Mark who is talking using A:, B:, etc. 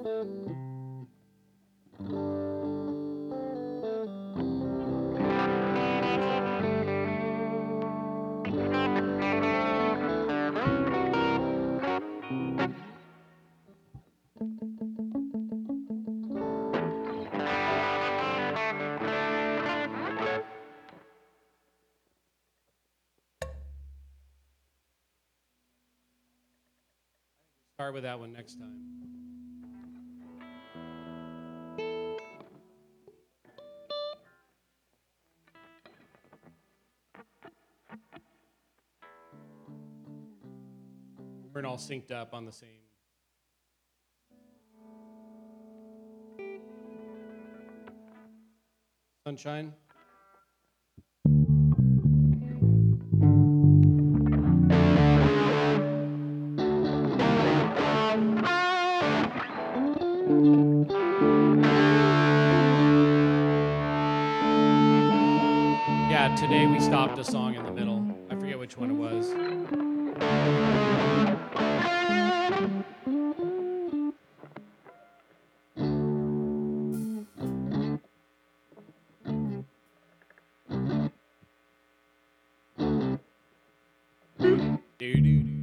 A: Start with that one next time. We weren't all synced up on the same. Sunshine. Yeah, today we stopped a song in the middle. I forget which one it was. Do do do.